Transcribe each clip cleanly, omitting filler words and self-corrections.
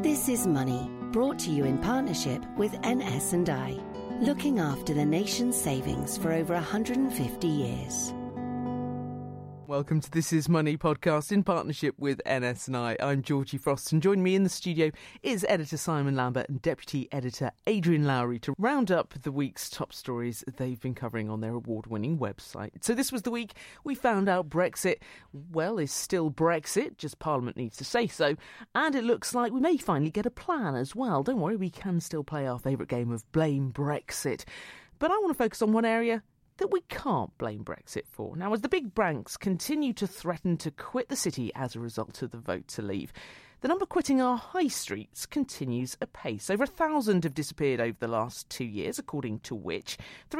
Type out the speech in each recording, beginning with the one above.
This is Money, brought to you in partnership with NS&I, looking after the nation's savings for over 150 years. Welcome to This Is Money podcast in partnership with NS&I. I'm Georgie Frost, and joining me in the studio is editor Simon Lambert and deputy editor Adrian Lowry to round up the week's top stories they've been covering on their award-winning website. So this was the week we found out Brexit, well, is still Brexit, just Parliament needs to say so, and it looks like we may finally get a plan as well. Don't worry, we can still play our favourite game of Blame Brexit. But I want to focus on one area that we can't blame Brexit for. Now, as the big banks continue to threaten to quit the city as a result of the vote to leave, the number quitting our high streets continues apace. Over 1,000 have disappeared over the last 2 years, according to which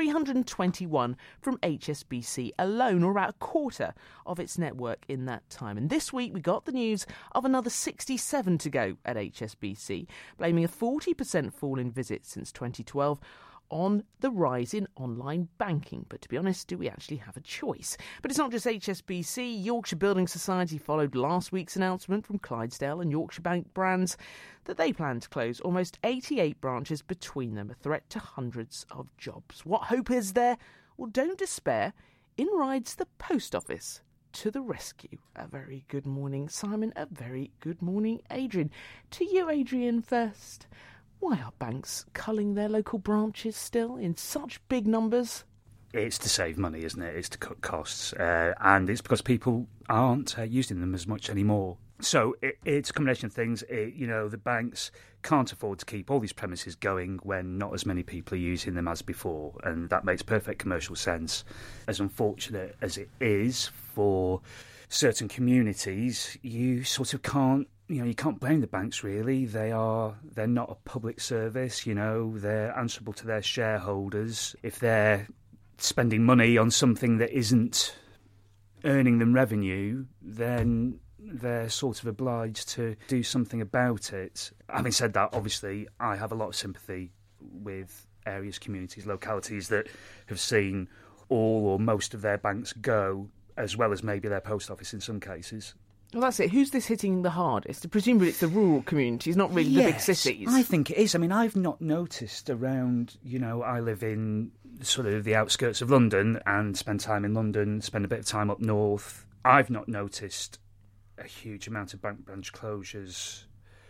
321 from HSBC alone, or about a quarter of its network in that time. And this week we got the news of another 67 to go at HSBC, blaming a 40% fall in visits since 2012 on the rise in online banking. But to be honest, do we actually have a choice? But it's not just HSBC. Yorkshire Building Society followed last week's announcement from Clydesdale and Yorkshire Bank brands that they plan to close almost 88 branches between them, a threat to hundreds of jobs. What hope is there? Well, don't despair. In rides the post office to the rescue. A very good morning, Simon. A very good morning, Adrian. To you, Adrian, first. Why are banks culling their local branches still in such big numbers? It's to save money, isn't it? It's to cut costs. And it's because people aren't using them as much anymore. So it's a combination of things. The banks can't afford to keep all these premises going when not as many people are using them as before. And that makes perfect commercial sense. As unfortunate as it is for certain communities, you sort of can't, you can't blame the banks, really. They're not a public service, they're answerable to their shareholders. If they're spending money on something that isn't earning them revenue, then they're sort of obliged to do something about it. Having said that, obviously, I have a lot of sympathy with areas, communities, localities that have seen all or most of their banks go, as well as maybe their post office in some cases. Well, that's it. Who's this hitting the hardest? Presumably it's the rural communities, not really the big cities. I think it is. I mean, I've not noticed around, I live in sort of the outskirts of London and spend time in London, spend a bit of time up north. I've not noticed a huge amount of bank branch closures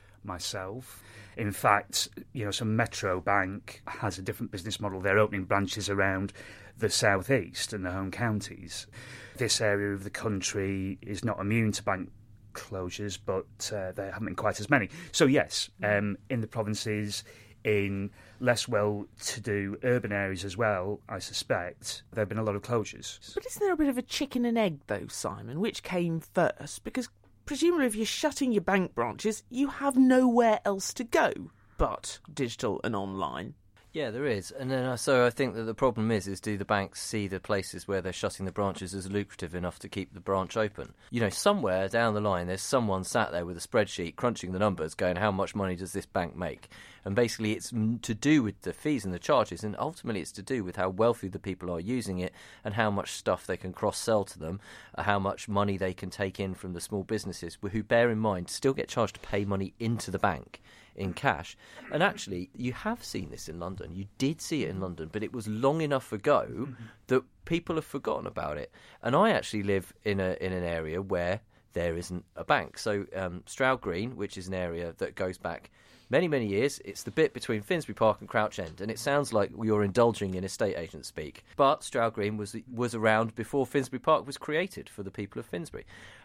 myself. In fact, some Metro Bank has a different business model. They're opening branches around the southeast and the home counties. This area of the country is not immune to bank closures, but there haven't been quite as many. So yes, in the provinces, in less well-to-do urban areas as well, I suspect, there have been a lot of closures. But isn't there a bit of a chicken and egg, though, Simon? Which came first? Because presumably if you're shutting your bank branches, you have nowhere else to go but digital and online. Yeah, there is. And then so I think that the problem is do the banks see the places where they're shutting the branches as lucrative enough to keep the branch open? Somewhere down the line there's someone sat there with a spreadsheet crunching the numbers going, how much money does this bank make? And basically it's to do with the fees and the charges, and ultimately it's to do with how wealthy the people are using it and how much stuff they can cross-sell to them, how much money they can take in from the small businesses who, bear in mind, still get charged to pay money into the bank in cash. And actually, you have seen this in London. You did see it in London, but it was long enough ago that people have forgotten about it. And I actually live in an area where there isn't a bank. So Stroud Green, which is an area that goes back many, many years. It's the bit between Finsbury Park and Crouch End, and it sounds like you're indulging in estate agent speak. But Stroud Green was around before Finsbury Park was created for the people of Finsbury.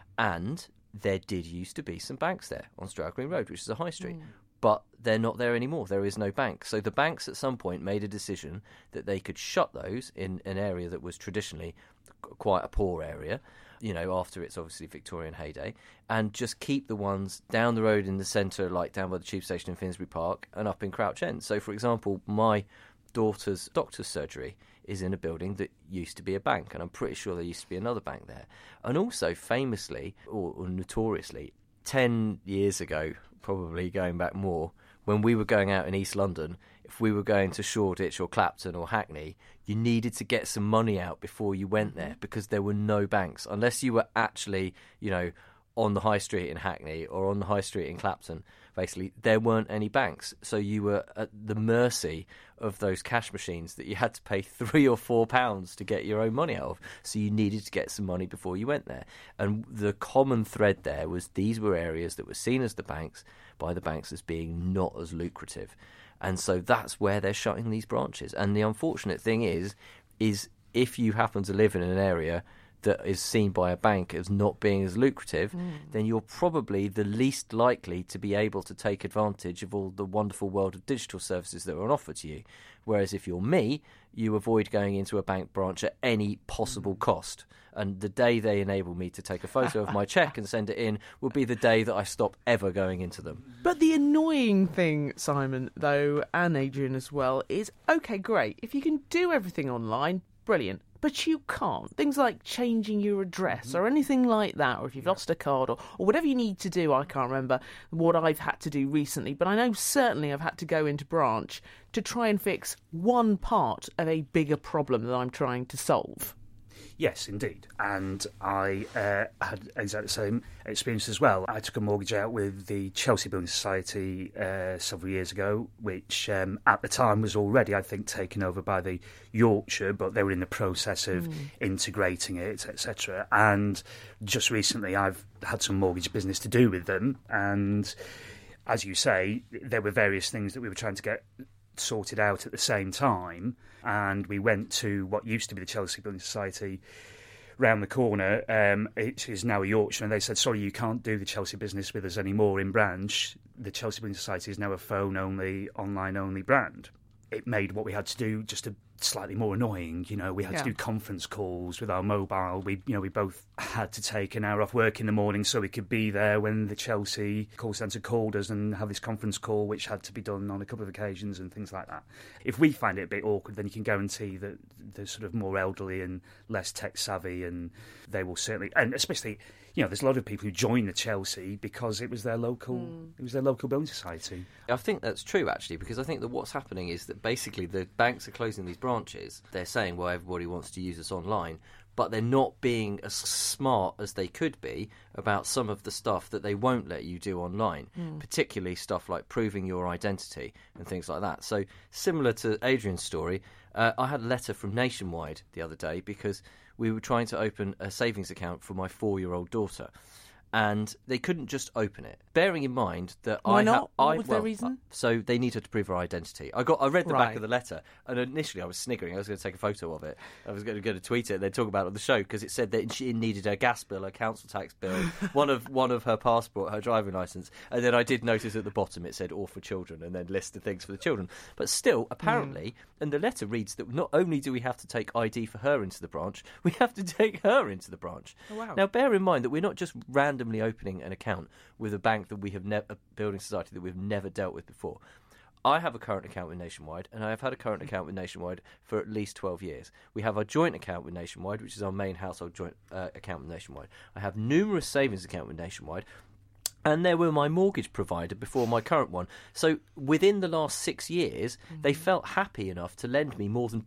And there did used to be some banks there on Stroud Green Road, which is a high street. But they're not there anymore. There is no bank. So the banks at some point made a decision that they could shut those in an area that was traditionally quite a poor area, after its obviously Victorian heyday, and just keep the ones down the road in the centre, like down by the tube station in Finsbury Park and up in Crouch End. So, for example, my daughter's doctor's surgery is in a building that used to be a bank, and I'm pretty sure there used to be another bank there. And also, famously, or notoriously, 10 years ago, probably going back more, when we were going out in East London, if we were going to Shoreditch or Clapton or Hackney, you needed to get some money out before you went there because there were no banks. Unless you were actually, on the high street in Hackney or on the high street in Clapton, basically, there weren't any banks. So you were at the mercy of those cash machines that you had to pay £3 or £4 to get your own money out of. So you needed to get some money before you went there. And the common thread there was these were areas that were seen as by the banks as being not as lucrative. And so that's where they're shutting these branches. And the unfortunate thing is if you happen to live in an area that is seen by a bank as not being as lucrative, then you're probably the least likely to be able to take advantage of all the wonderful world of digital services that are on offer to you. Whereas if you're me, you avoid going into a bank branch at any possible cost. And the day they enable me to take a photo of my cheque and send it in will be the day that I stop ever going into them. But the annoying thing, Simon, though, and Adrian as well, is, OK, great, if you can do everything online, brilliant. But you can't. Things like changing your address or anything like that, or if you've lost a card or whatever you need to do. I can't remember what I've had to do recently, but I know certainly I've had to go into branch to try and fix one part of a bigger problem that I'm trying to solve. Yes, indeed. And I had exactly the same experience as well. I took a mortgage out with the Chelsea Building Society several years ago, which at the time was already, I think, taken over by the Yorkshire, but they were in the process of integrating it, etc. And just recently I've had some mortgage business to do with them. And as you say, there were various things that we were trying to get sorted out at the same time, and we went to what used to be the Chelsea Building Society round the corner. It is now a Yorkshire, and they said, sorry, you can't do the Chelsea business with us anymore in branch. The Chelsea Building Society is now a phone-only, online-only brand. It made what we had to do just slightly more annoying. You know, we had to do conference calls with our mobile. We both had to take an hour off work in the morning so we could be there when the Chelsea call centre called us and have this conference call, which had to be done on a couple of occasions and things like that. If we find it a bit awkward, then you can guarantee that they're sort of more elderly and less tech savvy, and they will certainly, and especially, you know, there's a lot of people who join the Chelsea because it was their local building society. I think that's true, actually, because I think that what's happening is that basically the banks are closing these branches. They're saying, well, everybody wants to use us online, but they're not being as smart as they could be about some of the stuff that they won't let you do online, particularly stuff like proving your identity and things like that. So similar to Adrian's story, I had a letter from Nationwide the other day because we were trying to open a savings account for my 4-year-old daughter, and they couldn't just open it. Bearing in mind that Why not? What was their reason? So they need her to prove her identity. I read the back of the letter, and initially I was sniggering. I was going to take a photo of it. I was going to tweet it and then talk about it on the show, because it said that she needed her gas bill, her council tax bill, one of her passport, her driving licence, and then I did notice at the bottom it said "all for children" and then list the things for the children. But still, apparently, and the letter reads that not only do we have to take ID for her into the branch, we have to take her into the branch. Oh, wow. Now, bear in mind that we're not just randomly opening an account with a bank that we have a building society that we've never dealt with before. I have a current account with Nationwide, and I have had a current account with Nationwide for at least 12 years. We have a joint account with Nationwide, which is our main household joint account with Nationwide. I have numerous savings accounts with Nationwide, and they were my mortgage provider before my current one. So within the last 6 years, they felt happy enough to lend me more than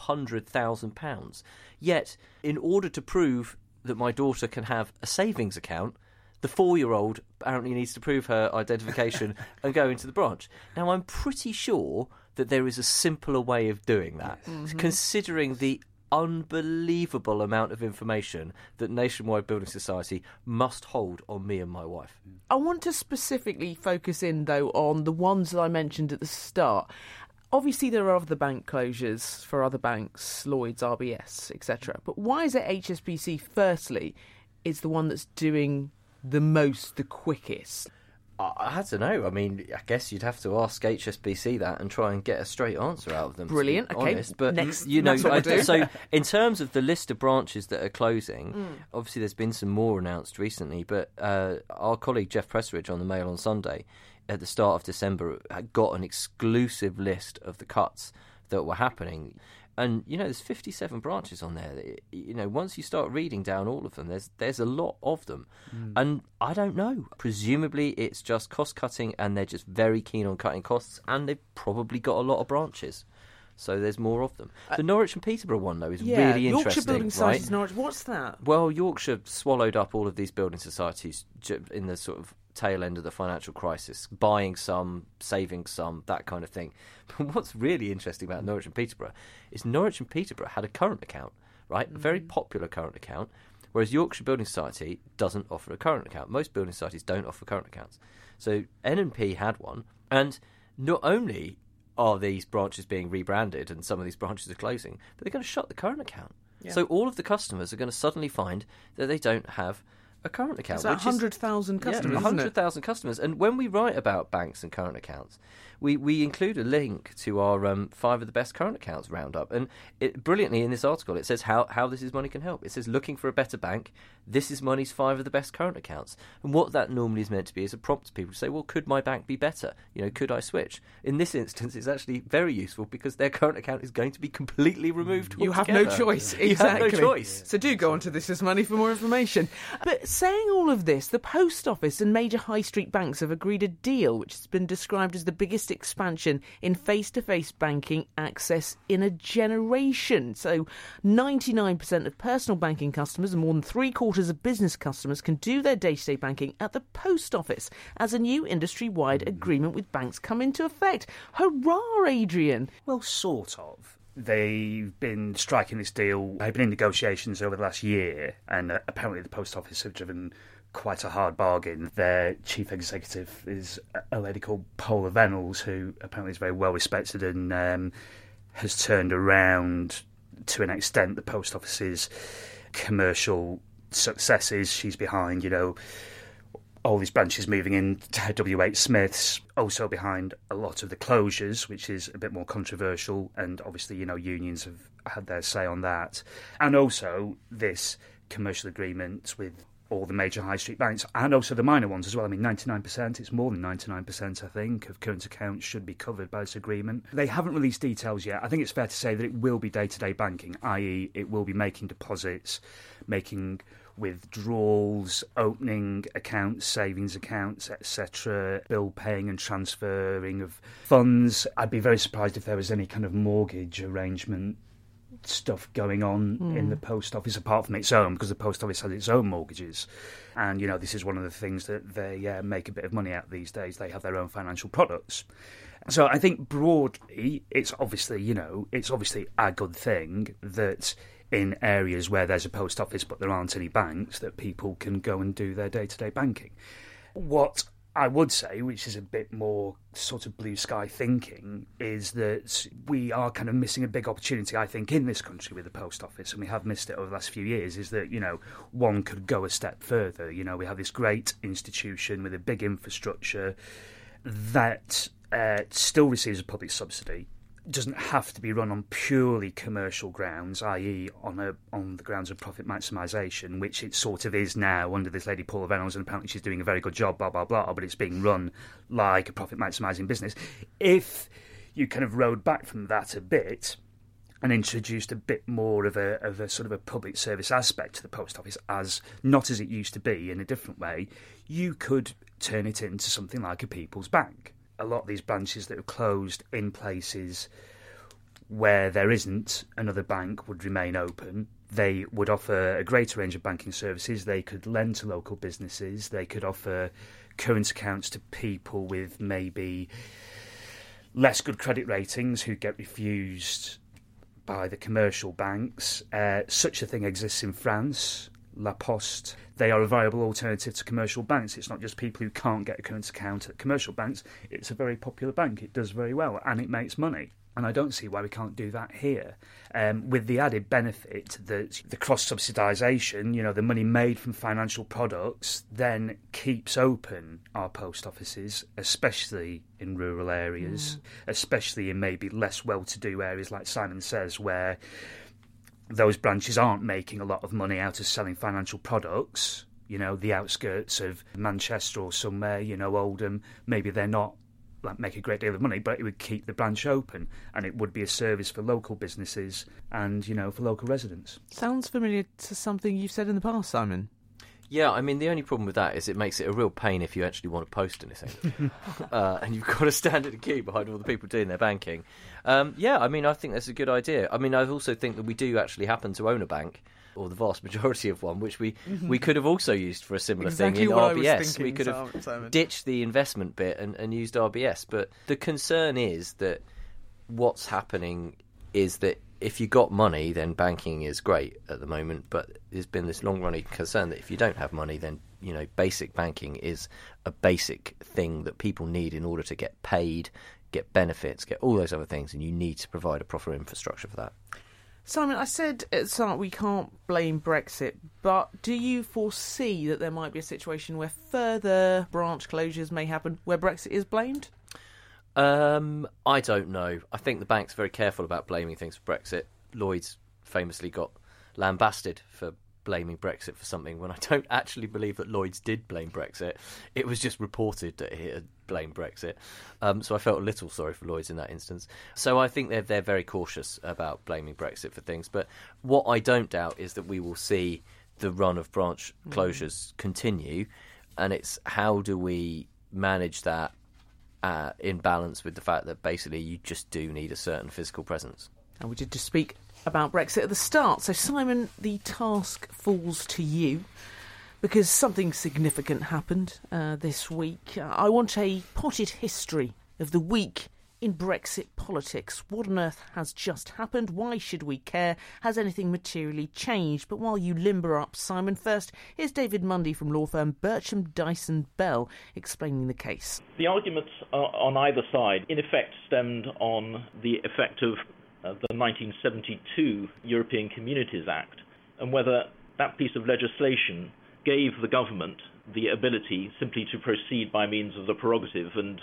£200,000. Yet, in order to prove that my daughter can have a savings account, the 4-year-old apparently needs to prove her identification and go into the branch. Now, I'm pretty sure that there is a simpler way of doing that, considering the unbelievable amount of information that Nationwide Building Society must hold on me and my wife. I want to specifically focus in, though, on the ones that I mentioned at the start. Obviously, there are other bank closures for other banks, Lloyds, RBS, etc. But why is it HSBC, firstly, is the one that's doing the most, the quickest? I don't know. I mean, I guess you'd have to ask HSBC that and try and get a straight answer out of them. Brilliant. To be okay. honest. But next, you know, so in terms of the list of branches that are closing, obviously there's been some more announced recently. But our colleague Jeff Presseridge on the Mail on Sunday, at the start of December, got an exclusive list of the cuts that were happening. And, you know, there's 57 branches on there. You know, once you start reading down all of them, there's a lot of them. And I don't know. Presumably it's just cost-cutting, and they're just very keen on cutting costs, and they've probably got a lot of branches. so there's more of them. The Norwich and Peterborough one, though, is Yeah, really Yorkshire interesting. Building right? Societies, Norwich. What's that? Well, Yorkshire swallowed up all of these building societies in the sort of tail end of the financial crisis, buying some, saving some, that kind of thing. But what's really interesting about Norwich and Peterborough is Norwich and Peterborough had a current account, right? A very popular current account, whereas Yorkshire Building Society doesn't offer a current account. Most building societies don't offer current accounts. So N&P had one, and not only are these branches being rebranded and some of these branches are closing, but they're going to shut the current account. Yeah. So all of the customers are going to suddenly find that they don't have a current account. It's 100,000 customers, isn't it? 100,000 customers. And when we write about banks and current accounts, we include a link to our 5 of the best current accounts roundup. And brilliantly in this article, it says how This Is Money can help. It says, looking for a better bank, This Is Money's 5 of the best current accounts. And what that normally is meant to be is a prompt to people to say, well, could my bank be better? Could I switch? In this instance, it's actually very useful because their current account is going to be completely removed You have altogether. no choice. You Exactly. have no choice. So do go on to This Is Money for more information. But saying all of this, the Post Office and major high street banks have agreed a deal which has been described as the biggest expansion in face-to-face banking access in a generation. So 99% of personal banking customers and more than 3/4 of business customers can do their day-to-day banking at the Post Office as a new industry-wide agreement with banks come into effect. Hurrah, Adrian! Well, sort of. They've been striking this deal. They've been in negotiations over the last year, and apparently the Post Office have driven quite a hard bargain. Their chief executive is a lady called Paula Venables, who apparently is very well respected and has turned around, to an extent, the Post Office's commercial successes. She's behind, all these branches moving in to WH Smith's, also behind a lot of the closures, which is a bit more controversial, and obviously, unions have had their say on that. And also this commercial agreement with all the major high street banks, and also the minor ones as well. I mean, 99%, it's more than 99%, I think, of current accounts should be covered by this agreement. They haven't released details yet. I think it's fair to say that it will be day-to-day banking, i.e. it will be making deposits, making withdrawals, opening accounts, savings accounts, etc., bill paying and transferring of funds. I'd be very surprised if there was any kind of mortgage arrangement stuff going on in the Post Office apart from its own, because the Post Office has its own mortgages. And, this is one of the things that they make a bit of money out these days. They have their own financial products. So I think broadly, it's obviously a good thing that in areas where there's a post office but there aren't any banks, that people can go and do their day-to-day banking. What I would say, which is a bit more sort of blue sky thinking, is that we are kind of missing a big opportunity, I think, in this country with the Post Office, and we have missed it over the last few years, is that, one could go a step further. We have this great institution with a big infrastructure that still receives a public subsidy, doesn't have to be run on purely commercial grounds, i.e. on the grounds of profit maximisation, which it sort of is now under this lady Paula Venables, and apparently she's doing a very good job, blah, blah, blah, but it's being run like a profit maximising business. If you kind of rode back from that a bit and introduced a bit more of a sort of a public service aspect to the Post Office, as not as it used to be, in a different way, you could turn it into something like a people's bank. A lot of these branches that are closed in places where there isn't another bank would remain open. They would offer a greater range of banking services. They could lend to local businesses. They could offer current accounts to people with maybe less good credit ratings who get refused by the commercial banks. Such a thing exists in France. La Poste, they are a viable alternative to commercial banks. It's not just people who can't get a current account at commercial banks. It's a very popular bank. It does very well and it makes money. And I don't see why we can't do that here, with the added benefit that the cross-subsidisation, the money made from financial products, then keeps open our post offices, especially in rural areas, especially in maybe less well-to-do areas like Simon says, where those branches aren't making a lot of money out of selling financial products. The outskirts of Manchester or somewhere, Oldham, maybe they're not make a great deal of money, but it would keep the branch open and it would be a service for local businesses and, for local residents. Sounds familiar to something you've said in the past, Simon. Yeah, I mean, the only problem with that is it makes it a real pain if you actually want to post anything. And you've got to stand in a queue behind all the people doing their banking. Yeah, I mean, I think that's a good idea. I mean, I also think that we do actually happen to own a bank, or the vast majority of one, which we could have also used for a similar thing in RBS. We could have ditched the investment bit and used RBS. But the concern is that what's happening is that if you got money, then banking is great at the moment. But there's been this long-running concern that if you don't have money, then basic banking is a basic thing that people need in order to get paid, get benefits, get all those other things, and you need to provide a proper infrastructure for that. Simon, I said at the start we can't blame Brexit, but do you foresee that there might be a situation where further branch closures may happen where Brexit is blamed? I don't know. I think the bank's very careful about blaming things for Brexit. Lloyds famously got lambasted for blaming Brexit for something when I don't actually believe that Lloyds did blame Brexit. It was just reported that he had blamed Brexit. So I felt a little sorry for Lloyds in that instance. So I think they're very cautious about blaming Brexit for things. But what I don't doubt is that we will see the run of branch closures continue, and it's how do we manage that in balance with the fact that basically you just do need a certain physical presence. And we did just speak about Brexit at the start. So, Simon, the task falls to you because something significant happened this week. I want a potted history of the week in Brexit politics. What on earth has just happened? Why should we care? Has anything materially changed? But while you limber up, Simon, first, here's David Mundy from law firm Bircham Dyson Bell explaining the case. The arguments on either side, in effect, stemmed on the effect of the 1972 European Communities Act, and whether that piece of legislation gave the government the ability simply to proceed by means of the prerogative and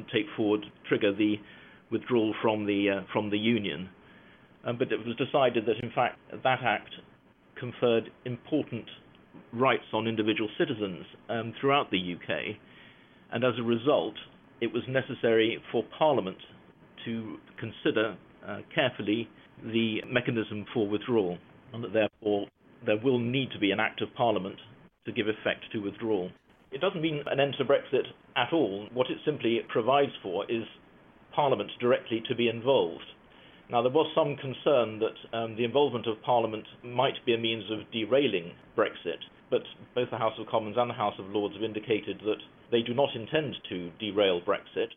trigger the withdrawal from the union. But it was decided that, in fact, that act conferred important rights on individual citizens throughout the UK, and as a result, it was necessary for Parliament to consider carefully the mechanism for withdrawal, and that therefore there will need to be an act of Parliament to give effect to withdrawal. It doesn't mean an end to Brexit at all. What it simply provides for is Parliament directly to be involved. Now, there was some concern that the involvement of Parliament might be a means of derailing Brexit, but both the House of Commons and the House of Lords have indicated that they do not intend to derail Brexit.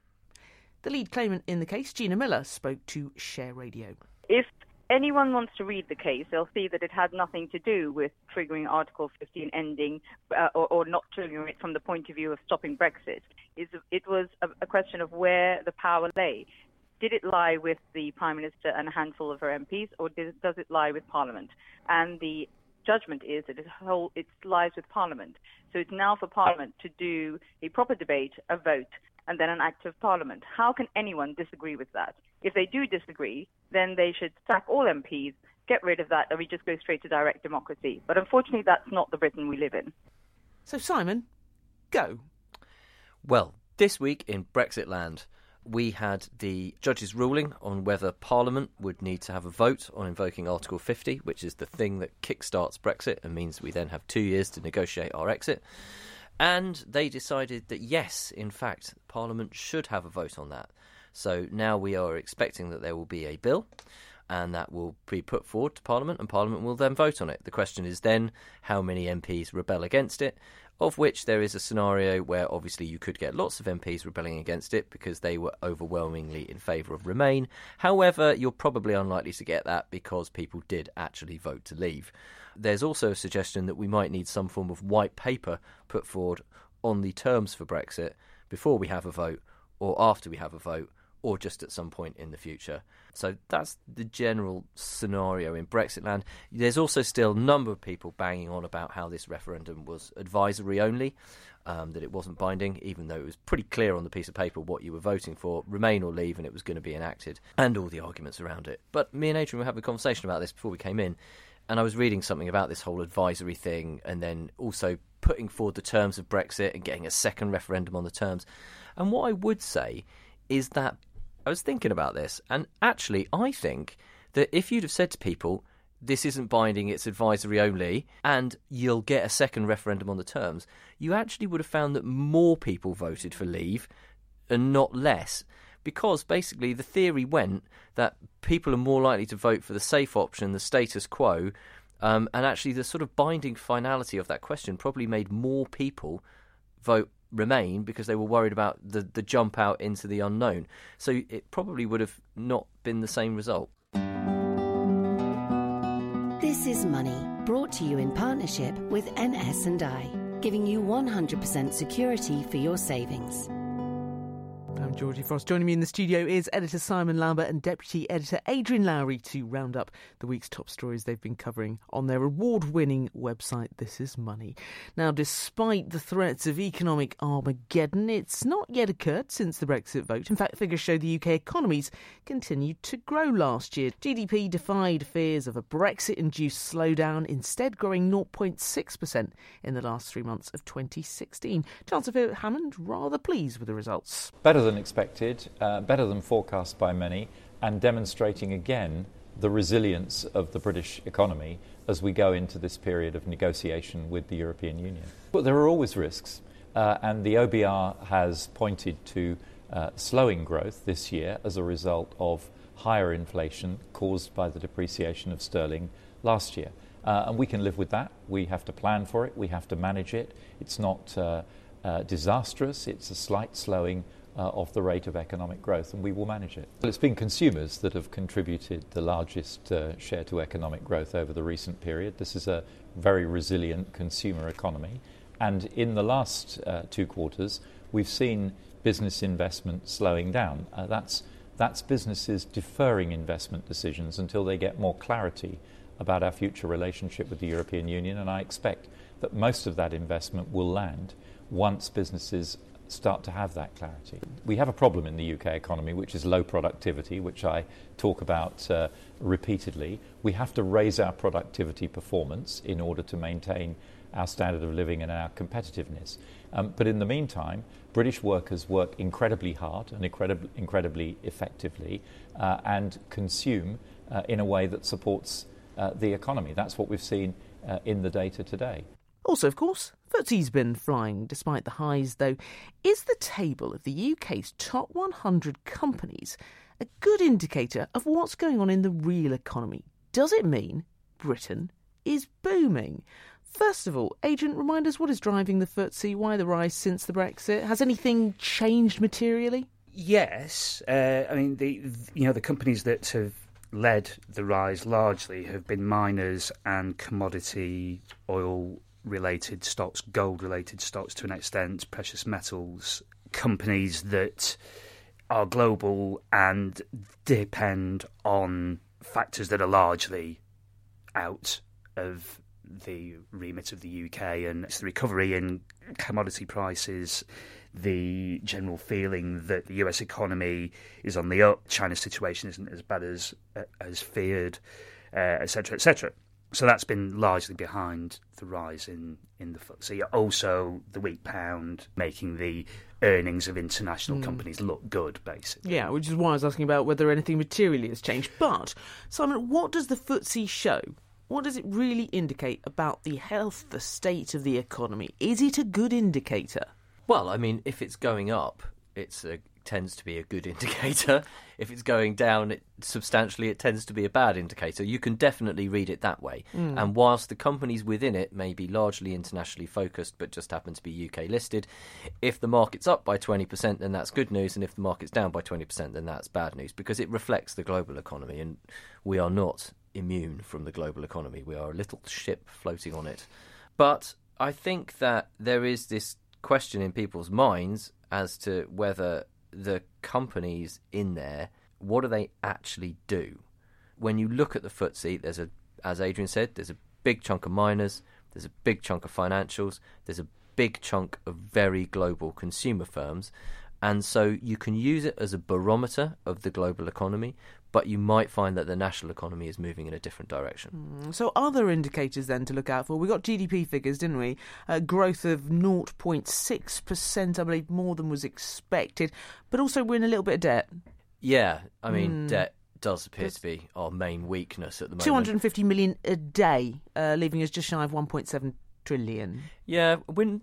The lead claimant in the case, Gina Miller, spoke to Share Radio. If anyone wants to read the case, they'll see that it had nothing to do with triggering Article 15 ending or not triggering it from the point of view of stopping Brexit. It was a question of where the power lay. Did it lie with the Prime Minister and a handful of her MPs, or does it lie with Parliament? And the judgment is that it lies with Parliament. So it's now for Parliament to do a proper debate, a vote, and then an act of Parliament. How can anyone disagree with that? If they do disagree, then they should sack all MPs, get rid of that, and we just go straight to direct democracy. But unfortunately, that's not the Britain we live in. So, Simon, go. Well, this week in Brexit land, we had the judge's ruling on whether Parliament would need to have a vote on invoking Article 50, which is the thing that kickstarts Brexit and means we then have 2 years to negotiate our exit. And they decided that, yes, in fact, Parliament should have a vote on that. So now we are expecting that there will be a bill, and that will be put forward to Parliament, and Parliament will then vote on it. The question is then how many MPs rebel against it, of which there is a scenario where obviously you could get lots of MPs rebelling against it because they were overwhelmingly in favour of Remain. However, you're probably unlikely to get that because people did actually vote to leave. There's also a suggestion that we might need some form of white paper put forward on the terms for Brexit before we have a vote, or after we have a vote, or just at some point in the future. So that's the general scenario in Brexit land. There's also still a number of people banging on about how this referendum was advisory only, that it wasn't binding, even though it was pretty clear on the piece of paper what you were voting for, Remain or Leave, and it was going to be enacted, and all the arguments around it. But me and Adrian were having a conversation about this before we came in, and I was reading something about this whole advisory thing, and then also putting forward the terms of Brexit and getting a second referendum on the terms. And what I would say is that I was thinking about this, and actually I think that if you'd have said to people, this isn't binding, it's advisory only, and you'll get a second referendum on the terms, you actually would have found that more people voted for leave and not less. Because basically the theory went that people are more likely to vote for the safe option, the status quo, and actually the sort of binding finality of that question probably made more people vote Remain because they were worried about the jump out into the unknown. So it probably would have not been the same result. This is Money, brought to you in partnership with NS&I, giving you 100% security for your savings. I'm Georgie Frost. Joining me in the studio is editor Simon Lambert and deputy editor Adrian Lowry to round up the week's top stories they've been covering on their award-winning website, This Is Money. Now, despite the threats of economic Armageddon, it's not yet occurred since the Brexit vote. In fact, figures show the UK economies continued to grow last year. GDP defied fears of a Brexit-induced slowdown, instead growing 0.6% in the last 3 months of 2016. Chancellor Hammond rather pleased with the results. Better than expected, better than forecast by many, and demonstrating again the resilience of the British economy as we go into this period of negotiation with the European Union. But there are always risks, and the OBR has pointed to slowing growth this year as a result of higher inflation caused by the depreciation of sterling last year. And we can live with that. We have to plan for it. We have to manage it. It's not disastrous. It's a slight slowing of the rate of economic growth, and we will manage it. Well, it's been consumers that have contributed the largest share to economic growth over the recent period. This is a very resilient consumer economy, and in the last 2 quarters, we've seen business investment slowing down. That's businesses deferring investment decisions until they get more clarity about our future relationship with the European Union, and I expect that most of that investment will land once businesses start to have that clarity. We have a problem in the UK economy, which is low productivity, which I talk about repeatedly. We have to raise our productivity performance in order to maintain our standard of living and our competitiveness. But in the meantime, British workers work incredibly hard and incredibly effectively and consume in a way that supports the economy. That's what we've seen in the data today. Also, of course, FTSE's been flying despite the highs, though. Is the table of the UK's top 100 companies a good indicator of what's going on in the real economy? Does it mean Britain is booming? First of all, Adrian, remind us what is driving the FTSE, why the rise since the Brexit? Has anything changed materially? Yes. I mean, the companies that have led the rise largely have been miners and commodity oil-related stocks, gold-related stocks to an extent, precious metals, companies that are global and depend on factors that are largely out of the remit of the UK, and it's the recovery in commodity prices, the general feeling that the US economy is on the up, China's situation isn't as bad as feared, etc., etc. So that's been largely behind the rise in the FTSE. Also, the weak pound making the earnings of international companies look good, basically. Yeah, which is why I was asking about whether anything materially has changed. But, Simon, what does the FTSE show? What does it really indicate about the health, the state of the economy? Is it a good indicator? Well, I mean, if it's going up, it tends to be a good indicator. If it's going down substantially, it tends to be a bad indicator. You can definitely read it that way. And whilst the companies within it may be largely internationally focused but just happen to be UK listed, if the market's up by 20%, then that's good news, and if the market's down by 20%, then that's bad news, because it reflects the global economy, and we are not immune from the global economy. We are a little ship floating on it. But I think that there is this question in people's minds as to whether the companies in there, what do they actually do? When you look at the FTSE, as Adrian said, there's a big chunk of miners, there's a big chunk of financials, there's a big chunk of very global consumer firms, and so you can use it as a barometer of the global economy, but you might find that the national economy is moving in a different direction. So other indicators then to look out for. We got GDP figures, didn't we? Growth of 0.6%, I believe, more than was expected. But also we're in a little bit of debt. Yeah, I mean, debt does appear to be our main weakness at the moment. 250 million a day, leaving us just shy of 1.7 trillion. Yeah,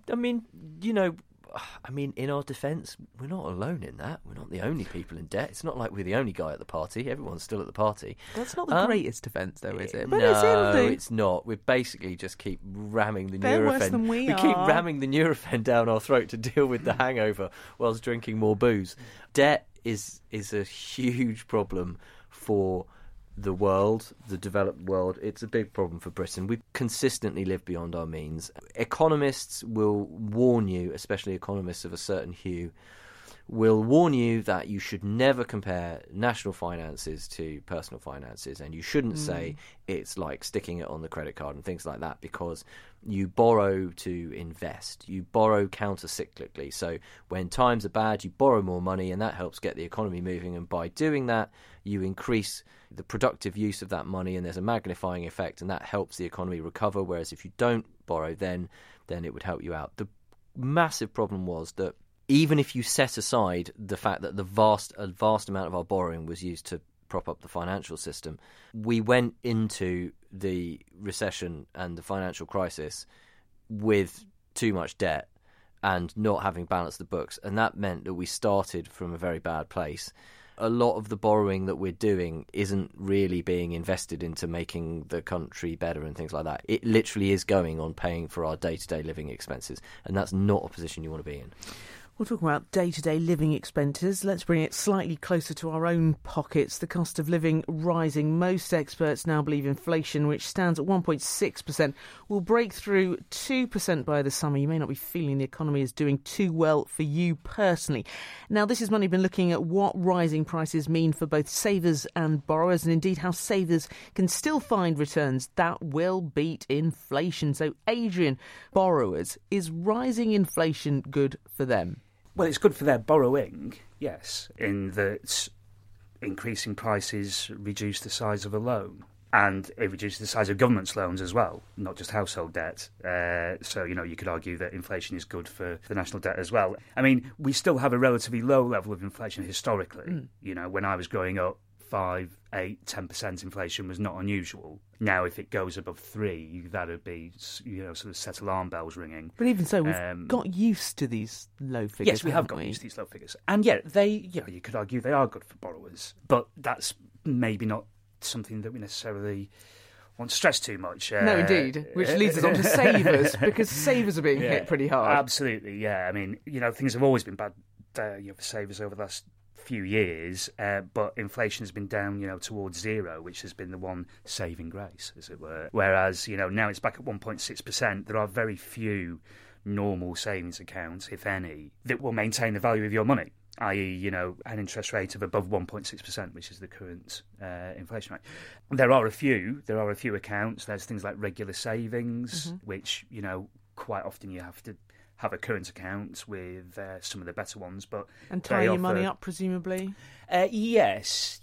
in our defence, we're not alone in that. We're not the only people in debt. It's not like we're the only guy at the party. Everyone's still at the party. That's not the greatest defence, though, is it? But no, it's not. We basically just keep ramming the They're Nurofen. worse than we keep are. ramming the Nurofen down our throat to deal with the hangover whilst drinking more booze. Debt is a huge problem for the world, the developed world. It's a big problem for Britain. We consistently live beyond our means. Economists will warn you, especially economists of a certain hue, will warn you that you should never compare national finances to personal finances, and you shouldn't say it's like sticking it on the credit card and things like that, because you borrow to invest. You borrow counter-cyclically. So when times are bad, you borrow more money, and that helps get the economy moving, and by doing that, you increase the productive use of that money, and there's a magnifying effect, and that helps the economy recover, whereas if you don't borrow, then it would help you out. The massive problem was that even if you set aside the fact that a vast amount of our borrowing was used to prop up the financial system, we went into the recession and the financial crisis with too much debt and not having balanced the books, and that meant that we started from a very bad place. A lot of the borrowing that we're doing isn't really being invested into making the country better and things like that. It literally is going on paying for our day-to-day living expenses, and that's not a position you want to be in. We're talking about day-to-day living expenses. Let's bring it slightly closer to our own pockets. The cost of living rising. Most experts now believe inflation, which stands at 1.6%, will break through 2% by the summer. You may not be feeling the economy is doing too well for you personally. Now, This Is Money been looking at what rising prices mean for both savers and borrowers, and indeed how savers can still find returns that will beat inflation. So, Adrian, borrowers, is rising inflation good for them? Well, it's good for their borrowing, yes, in that increasing prices reduce the size of a loan. And it reduces the size of government's loans as well, not just household debt. So, you could argue that inflation is good for the national debt as well. I mean, we still have a relatively low level of inflation historically. When I was growing up, 5, 8, 10% inflation was not unusual. Now, if it goes above 3, that would be, sort of set alarm bells ringing. But even so, we've got used to these low figures. Yes, we have got used to these low figures. And yet, you could argue they are good for borrowers. But that's maybe not something that we necessarily want to stress too much. No, indeed. Which leads us on to savers, because savers are being hit pretty hard. Absolutely, yeah. I mean, things have always been bad for savers over the last few years, but inflation has been down, towards 0, which has been the one saving grace, as it were. Whereas, now it's back at 1.6%. There are very few normal savings accounts, if any, that will maintain the value of your money, i.e., an interest rate of above 1.6%, which is the current inflation rate. There are a few accounts. There's things like regular savings, which, quite often you have to have a current account with some of the better ones, but and tie your money up, presumably. Yes.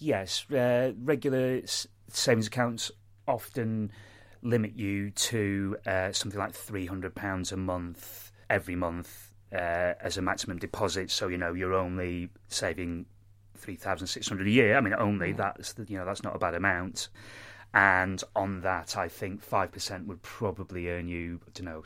Regular savings accounts often limit you to something like £300 a month every month as a maximum deposit. So you're only saving $3,600 a year. I mean, only that's that's not a bad amount. And on that, I think 5% would probably earn you,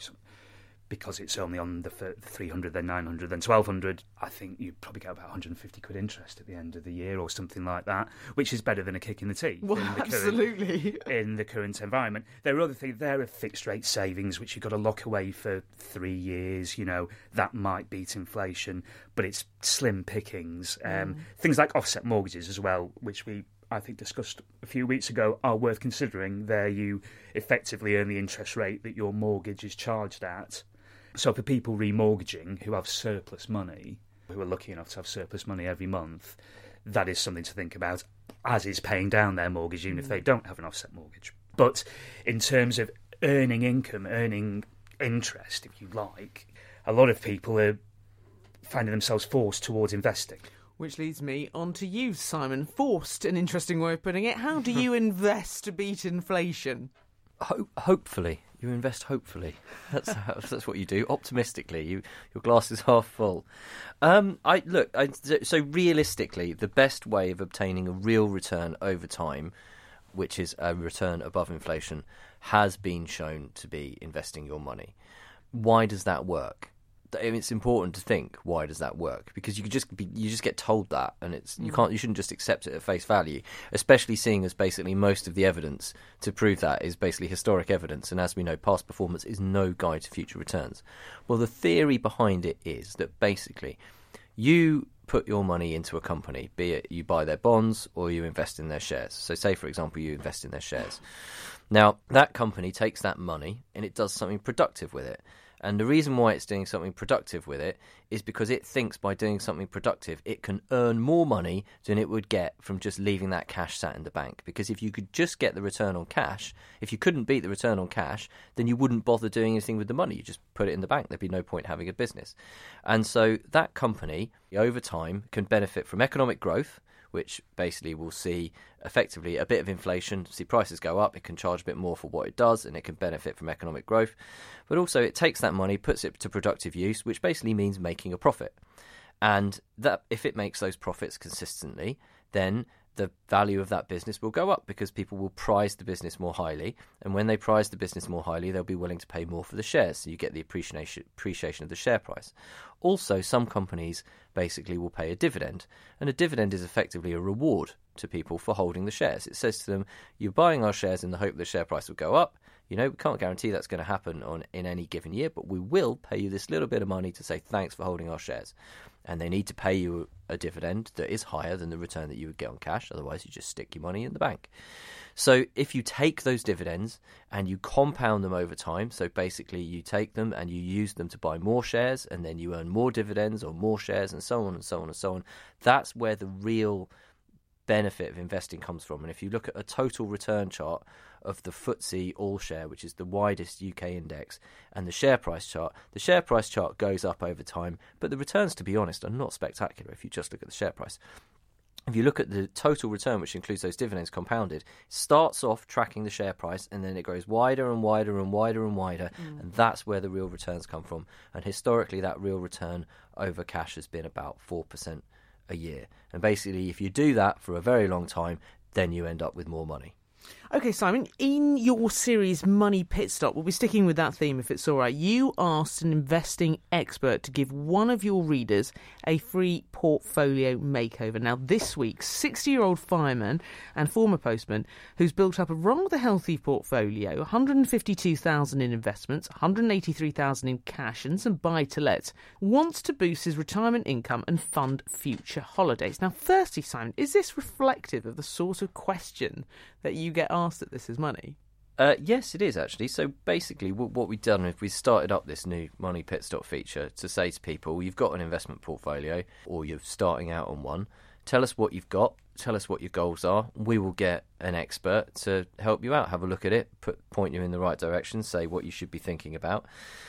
because it's only on the 300, then 900, then 1,200, I think you'd probably get about 150 quid interest at the end of the year or something like that, which is better than a kick in the teeth. Well, absolutely. In the current environment. There are other things. There are fixed rate savings, which you've got to lock away for 3 years. That might beat inflation, but it's slim pickings. Things like offset mortgages as well, which I think discussed a few weeks ago, are worth considering. There you effectively earn the interest rate that your mortgage is charged at. So for people remortgaging who have surplus money, who are lucky enough to have surplus money every month, that is something to think about, as is paying down their mortgage, even if they don't have an offset mortgage. But in terms of earning income, earning interest, if you like, a lot of people are finding themselves forced towards investing. Which leads me on to you, Simon. Forced, an interesting way of putting it. How do you invest to beat inflation? Hopefully. You invest hopefully. That's what you do. Optimistically, your glass is half full. So realistically, the best way of obtaining a real return over time, which is a return above inflation, has been shown to be investing your money. Why does that work? It's important to think, why does that work? Because you just get told that, and you shouldn't just accept it at face value, especially seeing as basically most of the evidence to prove that is basically historic evidence, and as we know, past performance is no guide to future returns. Well, the theory behind it is that basically you put your money into a company, be it you buy their bonds or you invest in their shares. So say, for example, you invest in their shares. Now, that company takes that money and it does something productive with it. And the reason why it's doing something productive with it is because it thinks by doing something productive, it can earn more money than it would get from just leaving that cash sat in the bank. Because if you could just get the return on cash, if you couldn't beat the return on cash, then you wouldn't bother doing anything with the money. You just put it in the bank. There'd be no point having a business. And so that company, over time, can benefit from economic growth, which basically will see effectively a bit of inflation, see prices go up, it can charge a bit more for what it does, and it can benefit from economic growth. But also it takes that money, puts it to productive use, which basically means making a profit. And that if it makes those profits consistently, then the value of that business will go up because people will prize the business more highly. And when they prize the business more highly, they'll be willing to pay more for the shares. So you get the appreciation of the share price. Also, some companies basically will pay a dividend. And a dividend is effectively a reward to people for holding the shares. It says to them, you're buying our shares in the hope the share price will go up. You know, we can't guarantee that's going to happen in any given year, but we will pay you this little bit of money to say thanks for holding our shares. And they need to pay you a dividend that is higher than the return that you would get on cash. Otherwise, you just stick your money in the bank. So if you take those dividends and you compound them over time, so basically you take them and you use them to buy more shares and then you earn more dividends or more shares and so on and so on and so on, that's where the real benefit of investing comes from. And if you look at a total return chart of the FTSE All Share, which is the widest UK index, and the share price chart goes up over time, but the returns, to be honest, are not spectacular if you just look at the share price. If you look at the total return, which includes those dividends compounded, it starts off tracking the share price and then it goes wider and wider and wider and wider, and that's where the real returns come from. And historically, that real return over cash has been about 4% a year. And basically, if you do that for a very long time, then you end up with more money. OK, Simon, in your series Money Pit Stop, we'll be sticking with that theme if it's all right. You asked an investing expert to give one of your readers a free portfolio makeover. Now, this week, 60-year-old fireman and former postman who's built up a rather healthy portfolio, $152,000 in investments, $183,000 in cash and some buy-to-lets, wants to boost his retirement income and fund future holidays. Now, firstly, Simon, is this reflective of the sort of question that you get asked at This Is Money? Yes, it is actually. So basically what we've done is we started up this new Money Pit Stop feature to say to people, you've got an investment portfolio or you're starting out on one, tell us what you've got, tell us what your goals are. We will get an expert to help you out, have a look at it, point you in the right direction, say what you should be thinking about.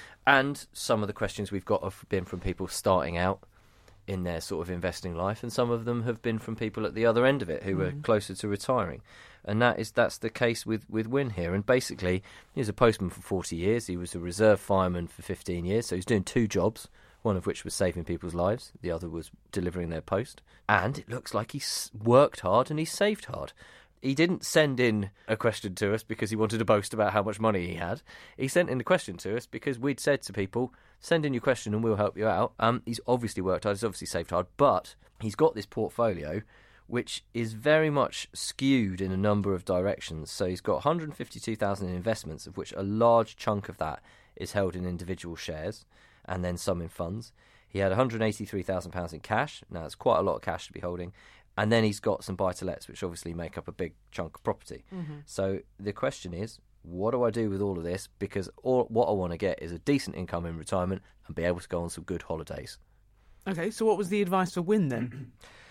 And some of the questions we've got have been from people starting out in their sort of investing life, and some of them have been from people at the other end of it who are closer to retiring. And that's the case with Win here. And basically, he was a postman for 40 years. He was a reserve fireman for 15 years. So he's doing two jobs, one of which was saving people's lives. The other was delivering their post. And it looks like he's worked hard and he's saved hard. He didn't send in a question to us because he wanted to boast about how much money he had. He sent in a question to us because we'd said to people, send in your question and we'll help you out. He's obviously worked hard, he's obviously saved hard, but he's got this portfolio which is very much skewed in a number of directions. So he's got $152,000 in investments, of which a large chunk of that is held in individual shares and then some in funds. He had £183,000 in cash. Now, it's quite a lot of cash to be holding. And then he's got some buy-to-lets, which obviously make up a big chunk of property. Mm-hmm. So the question is, what do I do with all of this? Because what I want to get is a decent income in retirement and be able to go on some good holidays. OK, so what was the advice for Win then?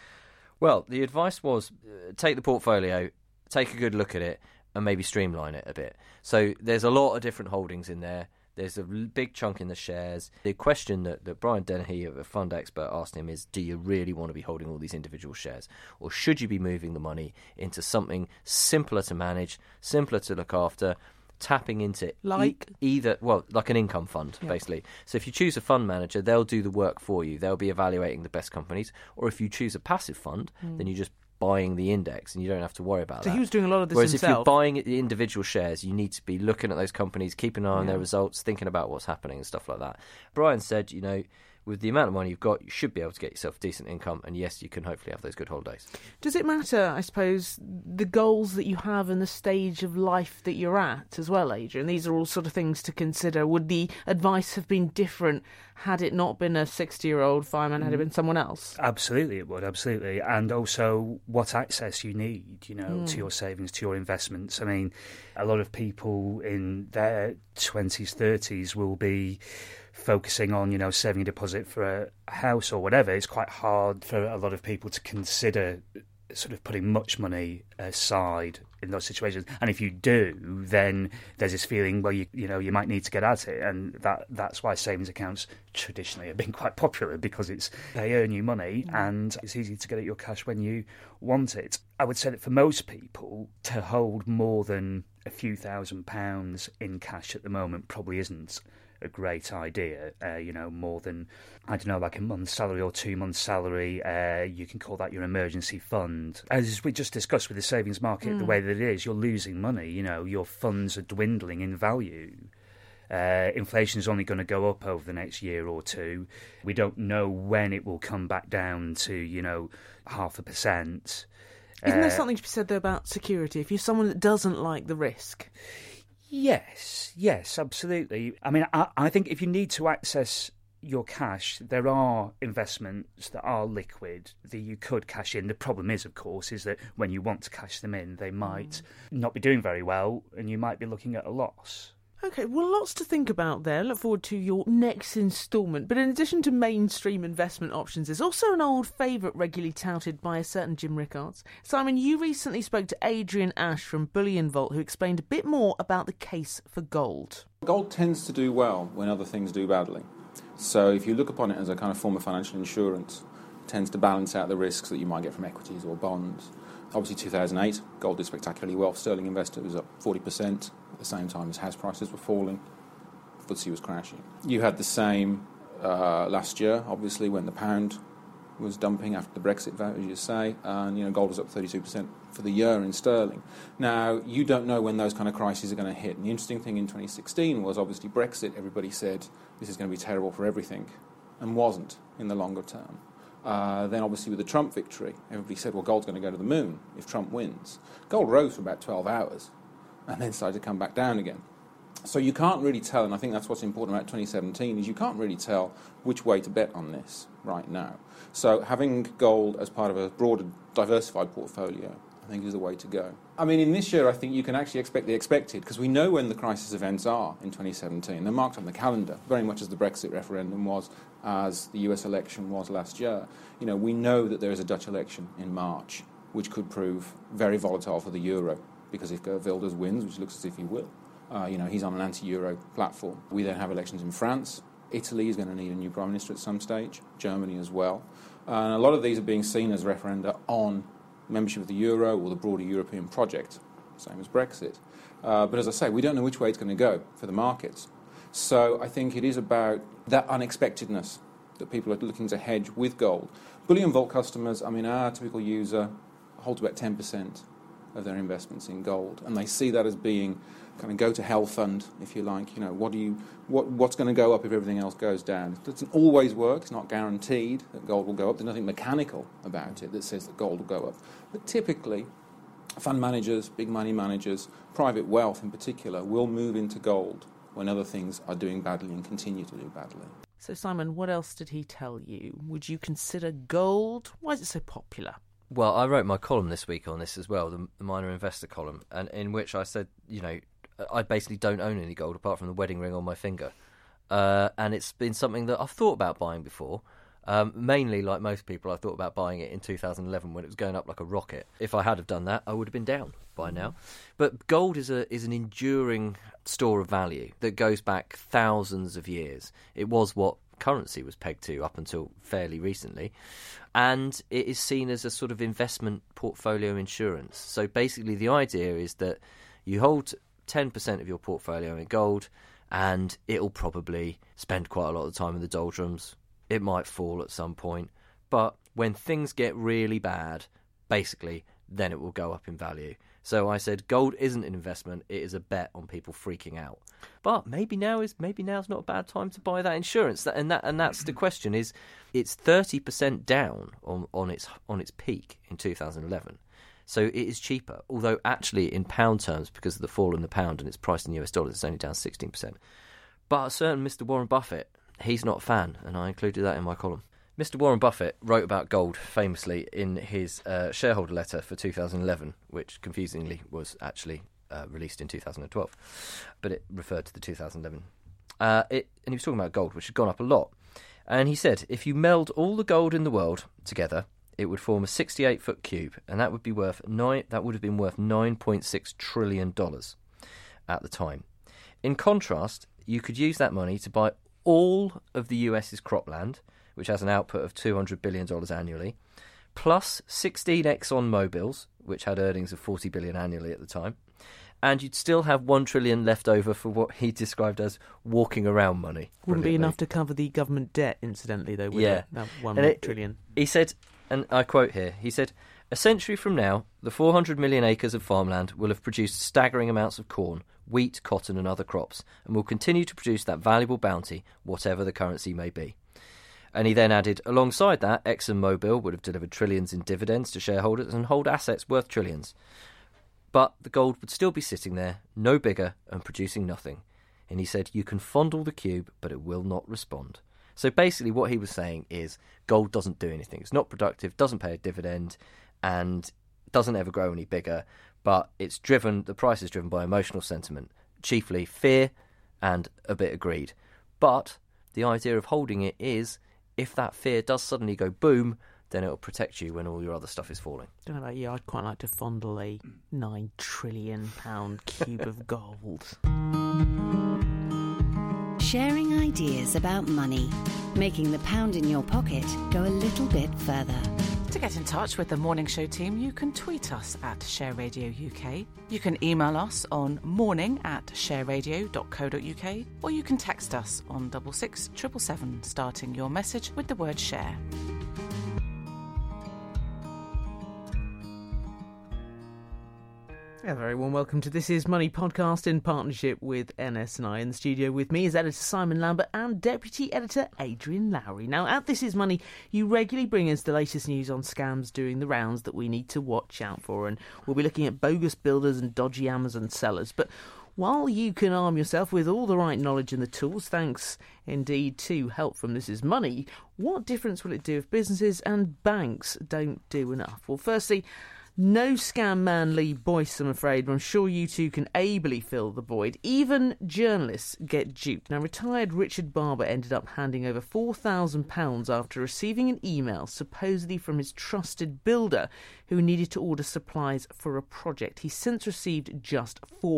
Well, the advice was take the portfolio, take a good look at it, and maybe streamline it a bit. So there's a lot of different holdings in there. There's a big chunk in the shares. The question that Brian Dennehy, a fund expert, asked him is, do you really want to be holding all these individual shares? Or should you be moving the money into something simpler to manage, simpler to look after, tapping into like like an income fund, basically. So if you choose a fund manager, they'll do the work for you. They'll be evaluating the best companies. Or if you choose a passive fund, then you just buying the index and you don't have to worry about that. So he was doing a lot of this Whereas himself. if you're buying individual shares, you need to be looking at those companies, keeping an eye on their results, thinking about what's happening and stuff like that. Brian said, with the amount of money you've got, you should be able to get yourself a decent income, and yes, you can hopefully have those good holidays. Does it matter, I suppose, the goals that you have and the stage of life that you're at as well, Adrian? These are all sort of things to consider. Would the advice have been different had it not been a 60-year-old fireman, had it been someone else? Absolutely, it would, absolutely. And also what access you need, to your savings, to your investments. I mean, a lot of people in their 20s, 30s will be focusing on, saving a deposit for a house or whatever. It's quite hard for a lot of people to consider sort of putting much money aside in those situations. And if you do, then there's this feeling, well, you might need to get at it. And that's why savings accounts traditionally have been quite popular, because they earn you money and it's easy to get at your cash when you want it. I would say that for most people, to hold more than a few £1,000s in cash at the moment probably isn't a great idea. More than, I don't know, like a month's salary or 2 months' salary. You can call that your emergency fund. As we just discussed with the savings market, the way that it is, you're losing money. Your funds are dwindling in value. Inflation is only going to go up over the next year or two. We don't know when it will come back down to, 0.5%. Isn't there something to be said, though, about security? If you're someone that doesn't like the risk... Yes, absolutely. I mean, I think if you need to access your cash, there are investments that are liquid that you could cash in. The problem is, of course, is that when you want to cash them in, they might not be doing very well and you might be looking at a loss. OK, well, lots to think about there. Look forward to your next instalment. But in addition to mainstream investment options, there's also an old favourite regularly touted by a certain Jim Rickards. Simon, you recently spoke to Adrian Ash from Bullion Vault, who explained a bit more about the case for gold. Gold tends to do well when other things do badly. So if you look upon it as a kind of form of financial insurance, it tends to balance out the risks that you might get from equities or bonds. Obviously, 2008, gold did spectacularly well. Sterling Investor was up 40% at the same time as house prices were falling. FTSE was crashing. You had the same last year, obviously, when the pound was dumping after the Brexit vote, as you say, and gold was up 32% for the year in sterling. Now, you don't know when those kind of crises are going to hit. And the interesting thing in 2016 was obviously Brexit. Everybody said this is going to be terrible for everything, and wasn't in the longer term. Then obviously with the Trump victory, everybody said, well, gold's going to go to the moon if Trump wins. Gold rose for about 12 hours and then started to come back down again. So you can't really tell, and I think that's what's important about 2017, is you can't really tell which way to bet on this right now. So having gold as part of a broader, diversified portfolio, I think, is the way to go. I mean, in this year, I think you can actually expect the expected, because we know when the crisis events are in 2017. They're marked on the calendar, very much as the Brexit referendum was, as the US election was last year. We know that there is a Dutch election in March, which could prove very volatile for the euro, because if Geert Wilders wins, which looks as if he will, he's on an anti-euro platform. We then have elections in France. Italy is going to need a new prime minister at some stage, Germany as well. And a lot of these are being seen as referenda on membership of the euro or the broader European project, same as Brexit. But as I say, we don't know which way it's going to go for the markets. So I think it is about that unexpectedness that people are looking to hedge with gold. Bullion Vault customers, our typical user holds about 10% of their investments in gold, and they see that as being kind of go-to-hell fund, if you like. What's going to go up if everything else goes down? It doesn't always work. It's not guaranteed that gold will go up. There's nothing mechanical about it that says that gold will go up. But typically, fund managers, big money managers, private wealth in particular, will move into gold when other things are doing badly and continue to do badly. So, Simon, what else did he tell you? Would you consider gold? Why is it so popular? Well, I wrote my column this week on this as well, the Minor Investor column, and in which I said, I basically don't own any gold apart from the wedding ring on my finger. And it's been something that I've thought about buying before. Mainly, like most people, I thought about buying it in 2011 when it was going up like a rocket. If I had have done that, I would have been down by now. But gold is an enduring store of value that goes back thousands of years. It was what currency was pegged to up until fairly recently. And it is seen as a sort of investment portfolio insurance. So basically the idea is that you hold 10% of your portfolio in gold, and it'll probably spend quite a lot of the time in the doldrums. It might fall at some point, but when things get really bad, basically, then it will go up in value. So I said gold isn't an investment, it is a bet on people freaking out. But maybe now's not a bad time to buy that insurance. And that's the question. Is it's 30% down on its peak in 2011. So it is cheaper, although actually in pound terms, because of the fall in the pound and it's priced in US dollars, it's only down 16%. But a certain Mr. Warren Buffett, he's not a fan, and I included that in my column. Mr. Warren Buffett wrote about gold famously in his shareholder letter for 2011, which confusingly was actually released in 2012, but it referred to the 2011. And he was talking about gold, which had gone up a lot. And he said, if you meld all the gold in the world together, it would form a 68-foot cube, and that would be worth $9.6 trillion at the time. In contrast, you could use that money to buy all of the US's cropland, which has an output of $200 billion annually, plus 16 Exxon Mobils, which had earnings of $40 billion annually at the time, and you'd still have $1 trillion left over for what he described as walking around money. Wouldn't be enough to cover the government debt, incidentally, though, would it? That $1 trillion. He said, and I quote here, he said, a century from now, the 400 million acres of farmland will have produced staggering amounts of corn, wheat, cotton and other crops, and will continue to produce that valuable bounty, whatever the currency may be. And he then added, alongside that, ExxonMobil would have delivered trillions in dividends to shareholders and hold assets worth trillions. But the gold would still be sitting there, no bigger, and producing nothing. And he said, you can fondle the cube, but it will not respond. So basically what he was saying is gold doesn't do anything. It's not productive, doesn't pay a dividend, and doesn't ever grow any bigger. But the price is driven by emotional sentiment, chiefly fear and a bit of greed. But the idea of holding it is, if that fear does suddenly go boom, then it'll protect you when all your other stuff is falling. I don't know about you, I'd quite like to fondle a £9 trillion cube of gold. Sharing ideas about money, making the pound in your pocket go a little bit further. To get in touch with the Morning Show team, you can tweet us at Share Radio UK. You can email us on morning@shareradio.co.uk, or you can text us on 66777, starting your message with the word share. A very warm welcome to This Is Money podcast in partnership with NS&I. In the studio with me is editor Simon Lambert and deputy editor Adrian Lowry. Now, at This Is Money, you regularly bring us the latest news on scams doing the rounds that we need to watch out for, and we'll be looking at bogus builders and dodgy Amazon sellers. But while you can arm yourself with all the right knowledge and the tools, thanks indeed to help from This Is Money, what difference will it do if businesses and banks don't do enough? Well, firstly, no scam man Lee Boyce, I'm afraid, but I'm sure you two can ably fill the void. Even journalists get duped. Now, retired Richard Barber ended up handing over £4,000 after receiving an email supposedly from his trusted builder who needed to order supplies for a project. He's since received just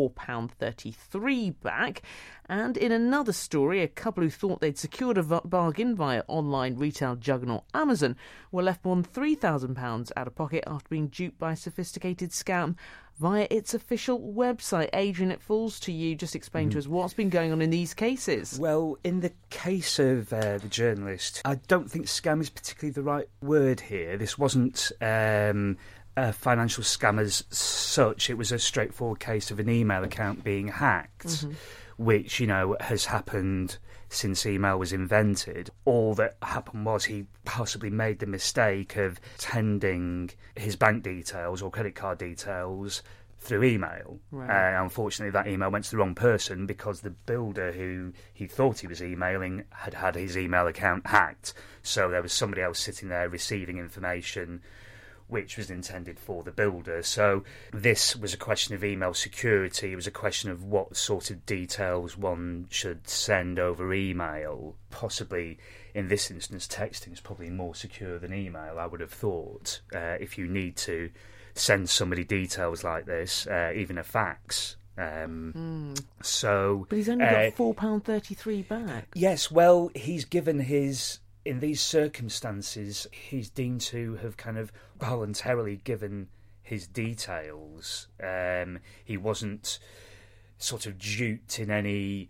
£4.33 back. And in another story, a couple who thought they'd secured a bargain via online retail juggernaut Amazon were left more than £3,000 out of pocket after being duped by a sophisticated scam via its official website. Adrian, it falls to you. Just explain to us what's been going on in these cases. Well, in the case of the journalist, I don't think scam is particularly the right word here. This wasn't a financial scam as such. It was a straightforward case of an email account being hacked, which, has happened since email was invented. All that happened was he possibly made the mistake of sending his bank details or credit card details through email. Right. Unfortunately, that email went to the wrong person because the builder who he thought he was emailing had his email account hacked. So there was somebody else sitting there receiving information which was intended for the builder. So this was a question of email security. It was a question of what sort of details one should send over email. Possibly, in this instance, texting is probably more secure than email, I would have thought. If you need to send somebody details like this, even a fax. So, but he's only got £4.33 back. Yes, well, he's given his... In these circumstances, he's deemed to have kind of voluntarily given his details. He wasn't sort of duped in any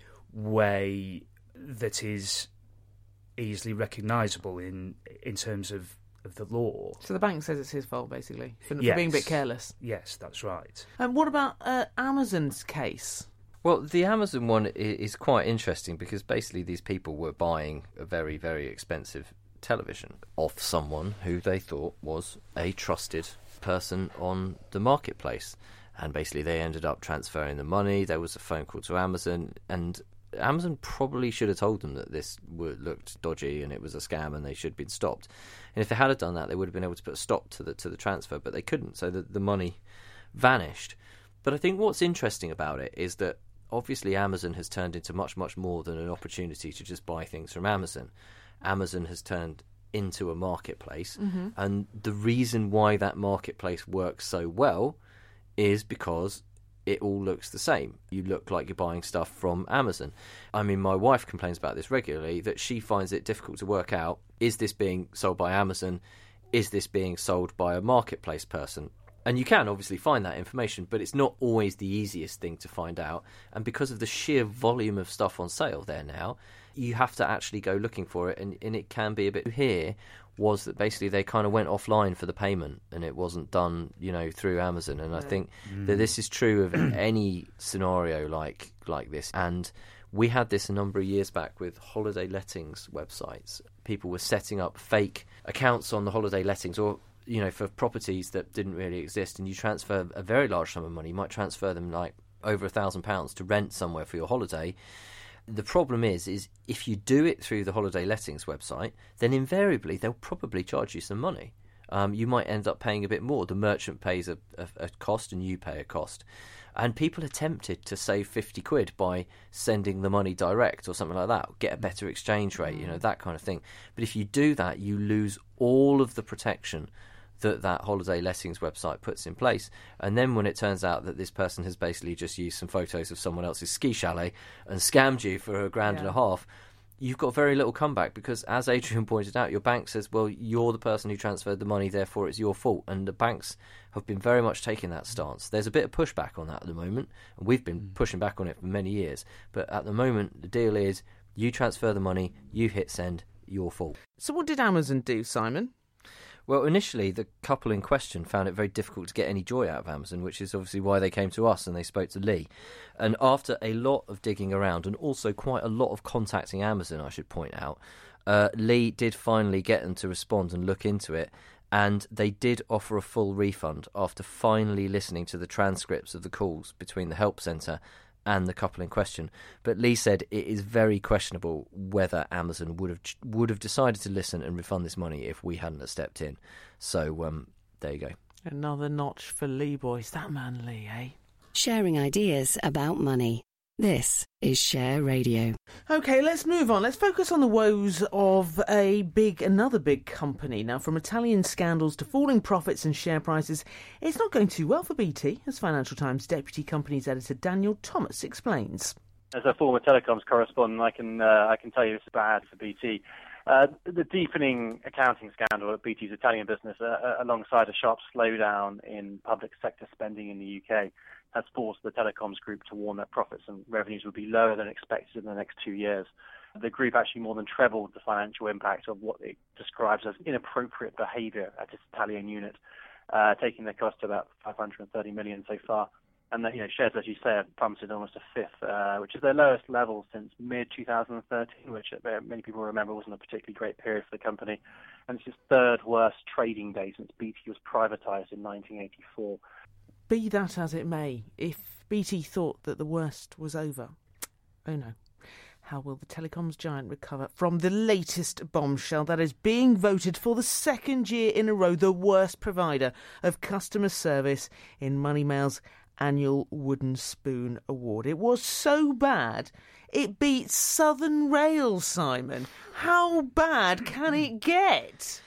way that is easily recognisable in terms of the law. So the bank says it's his fault, basically, for being a bit careless. Yes, that's right. And what about Amazon's case? Well, the Amazon one is quite interesting because basically these people were buying a very, very expensive television off someone who they thought was a trusted person on the marketplace. And basically they ended up transferring the money. There was a phone call to Amazon, and Amazon probably should have told them that this looked dodgy and it was a scam and they should have been stopped. And if they had done that, they would have been able to put a stop to the transfer, but they couldn't, so the money vanished. But I think what's interesting about it is that obviously Amazon has turned into much, much more than an opportunity to just buy things from Amazon. Amazon has turned into a marketplace, and the reason why that marketplace works so well is because it all looks the same. You look like you're buying stuff from Amazon. I mean, my wife complains about this regularly, that she finds it difficult to work out, is this being sold by Amazon? Is this being sold by a marketplace person? And you can obviously find that information, but it's not always the easiest thing to find out. And because of the sheer volume of stuff on sale there now, you have to actually go looking for it, and it can be a bit. Here was that basically they kind of went offline for the payment, and it wasn't done, through Amazon. And I think that this is true of any scenario like this. And we had this a number of years back with holiday lettings websites. People were setting up fake accounts on the holiday lettings, or for properties that didn't really exist, and you transfer a very large sum of money. You might transfer them like over £1,000 to rent somewhere for your holiday. The problem is if you do it through the holiday lettings website, then invariably they'll probably charge you some money. You might end up paying a bit more. The merchant pays a cost and you pay a cost. And people are tempted to save 50 quid by sending the money direct or something like that, get a better exchange rate, that kind of thing. But if you do that, you lose all of the protection that holiday lettings website puts in place. And then when it turns out that this person has basically just used some photos of someone else's ski chalet and scammed you for £1,500, you've got very little comeback, because, as Adrian pointed out, your bank says, well, you're the person who transferred the money, therefore it's your fault. And the banks have been very much taking that stance. There's a bit of pushback on that at the moment, and we've been pushing back on it for many years. But at the moment, the deal is you transfer the money, you hit send, your fault. So what did Amazon do, Simon? Well, initially, the couple in question found it very difficult to get any joy out of Amazon, which is obviously why they came to us and they spoke to Lee. And after a lot of digging around, and also quite a lot of contacting Amazon, I should point out, Lee did finally get them to respond and look into it, and they did offer a full refund after finally listening to the transcripts of the calls between the help centre and the couple in question. But Lee said it is very questionable whether Amazon would have decided to listen and refund this money if we hadn't have stepped in. So there you go. Another notch for Lee boys. That man Lee, eh? Sharing ideas about money. This is Share Radio. OK, let's move on. Let's focus on the woes of another big company. Now, from Italian scandals to falling profits and share prices, it's not going too well for BT, as Financial Times Deputy Companies Editor Daniel Thomas explains. As a former telecoms correspondent, I can tell you it's bad for BT. The deepening accounting scandal at BT's Italian business, alongside a sharp slowdown in public sector spending in the UK, has forced the telecoms group to warn that profits and revenues would be lower than expected in the next 2 years. The group actually more than trebled the financial impact of what it describes as inappropriate behaviour at its Italian unit, taking their cost to about 530 million so far. And shares, as you say, have plummeted almost a fifth, which is their lowest level since mid-2013, which many people remember wasn't a particularly great period for the company. And it's its third worst trading day since BT was privatised in 1984. Be that as it may, if BT thought that the worst was over, oh no. How will the telecoms giant recover from the latest bombshell that is being voted for the second year in a row the worst provider of customer service in Moneymail's annual Wooden Spoon Award? It was so bad, it beat Southern Rail, Simon. How bad can it get?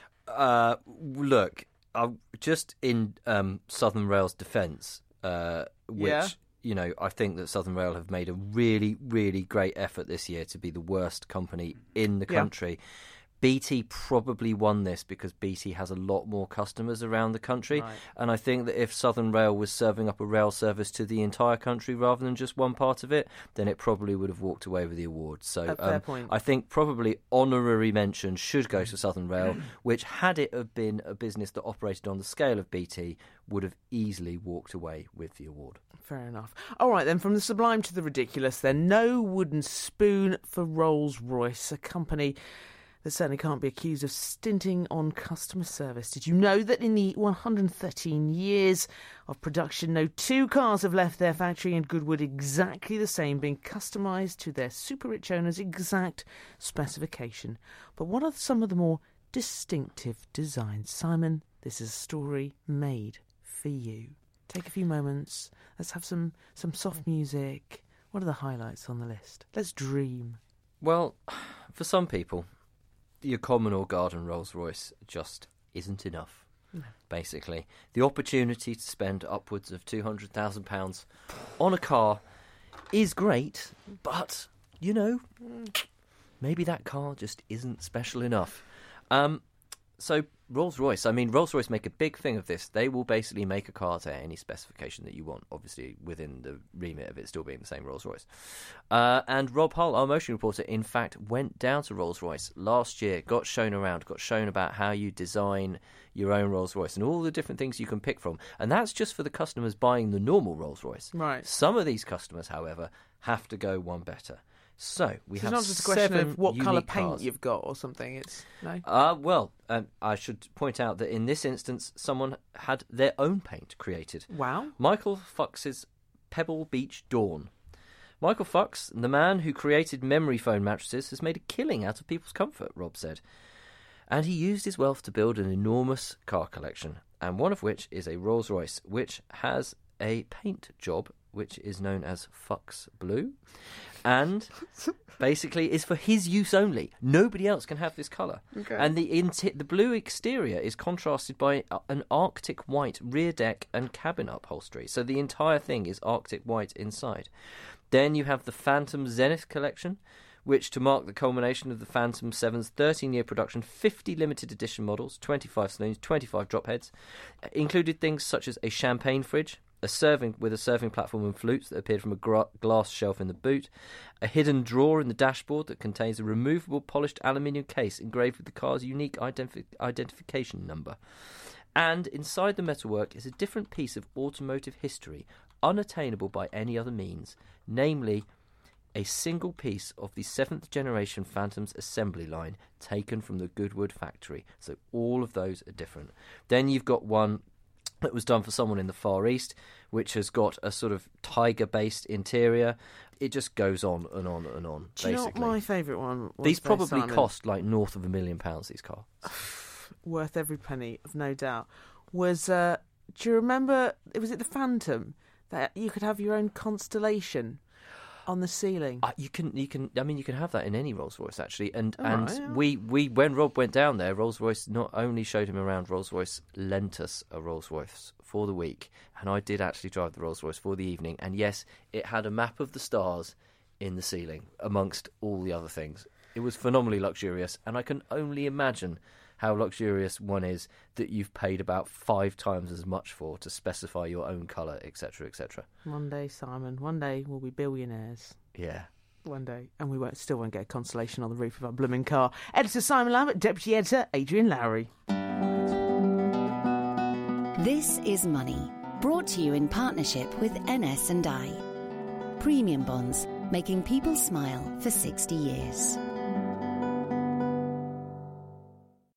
Look, just in Southern Rail's defence, which... I think that Southern Rail have made a really, really great effort this year to be the worst company in the country. BT probably won this because BT has a lot more customers around the country. Right. And I think that if Southern Rail was serving up a rail service to the entire country rather than just one part of it, then it probably would have walked away with the award. So fair point. I think probably honorary mention should go to Southern Rail, which, had it have been a business that operated on the scale of BT, would have easily walked away with the award. Fair enough. All right, then, from the sublime to the ridiculous, then. No wooden spoon for Rolls-Royce, a company that certainly can't be accused of stinting on customer service. Did you know that in the 113 years of production, no two cars have left their factory in Goodwood exactly the same, being customised to their super-rich owner's exact specification? But what are some of the more distinctive designs? Simon, this is a story made for you. Take a few moments. Let's have some soft music. What are the highlights on the list? Let's dream. Well, for some people, your common or garden Rolls-Royce just isn't enough, basically. The opportunity to spend upwards of £200,000 on a car is great, but, you know, maybe that car just isn't special enough. So Rolls-Royce make a big thing of this. They will basically make a car to any specification that you want, obviously within the remit of it still being the same Rolls-Royce. And Rob Hull, our motion reporter, in fact, went down to Rolls-Royce last year, got shown about how you design your own Rolls-Royce and all the different things you can pick from. And that's just for the customers buying the normal Rolls-Royce. Right. Some of these customers, however, have to go one better. So it's not just a question of what colour paint you've got or something. It's no. I should point out that in this instance, someone had their own paint created. Wow. Michael Fuchs's Pebble Beach Dawn. Michael Fuchs, the man who created memory foam mattresses, has made a killing out of people's comfort, Rob said. And he used his wealth to build an enormous car collection, and one of which is a Rolls-Royce, which has a paint job which is known as Fuchs Blue, and basically is for his use only. Nobody else can have this colour. Okay. And the blue exterior is contrasted by an Arctic white rear deck and cabin upholstery. So the entire thing is Arctic white inside. Then you have the Phantom Zenith collection, which, to mark the culmination of the Phantom 7's 13-year production, 50 limited edition models, 25 saloons, 25 drop heads, included things such as a champagne fridge, a serving platform and flutes that appeared from a glass shelf in the boot, a hidden drawer in the dashboard that contains a removable polished aluminium case engraved with the car's unique identification number. And inside the metalwork is a different piece of automotive history, unattainable by any other means, namely a single piece of the 7th generation Phantom's assembly line taken from the Goodwood factory. So all of those are different. Then you've got one that was done for someone in the Far East, which has got a sort of tiger-based interior. It just goes on and on and on, Do you know what my favourite one was? These probably Simon? cost like north of £1 million, these cars. Worth every penny, of no doubt. Was do you remember, was it the Phantom, that you could have your own constellation on the ceiling? You can have that in any Rolls-Royce, actually. And yeah. we when Rob went down there, Rolls-Royce not only showed him around, Rolls-Royce lent us a Rolls-Royce for the week, and I did actually drive the Rolls-Royce for the evening. And yes, it had a map of the stars in the ceiling amongst all the other things. It was phenomenally luxurious, and I can only imagine how luxurious one is that you've paid about 5 times as much for to specify your own colour, etc., etc. One day, Simon, one day we'll be billionaires. Yeah. One day. And we still won't get a constellation on the roof of our blooming car. Editor Simon Lambert, Deputy Editor Adrian Lowry. This is Money, brought to you in partnership with NS&I. Premium bonds, making people smile for 60 years.